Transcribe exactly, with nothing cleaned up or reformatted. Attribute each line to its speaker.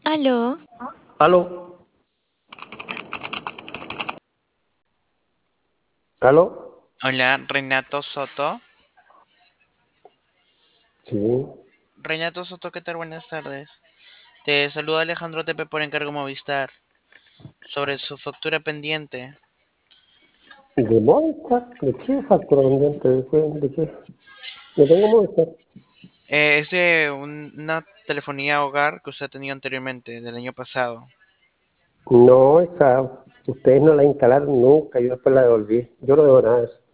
Speaker 1: Aló,
Speaker 2: Aló, aló,
Speaker 3: Hola, Renato Soto.
Speaker 2: sí,
Speaker 3: Renato Soto, ¿qué tal? Buenas tardes. Te saluda Alejandro Tepe por encargo Movistar sobre su factura pendiente.
Speaker 2: de Movistar, ¿de qué factura pendiente? ¿De qué? ¿De qué? Yo tengo Movistar.
Speaker 3: Eh, es de un- una telefonía hogar que usted ha tenido anteriormente, del año pasado.
Speaker 2: No, esa, ustedes no la instalaron nunca, yo después la devolví. Yo no debo nada de eso.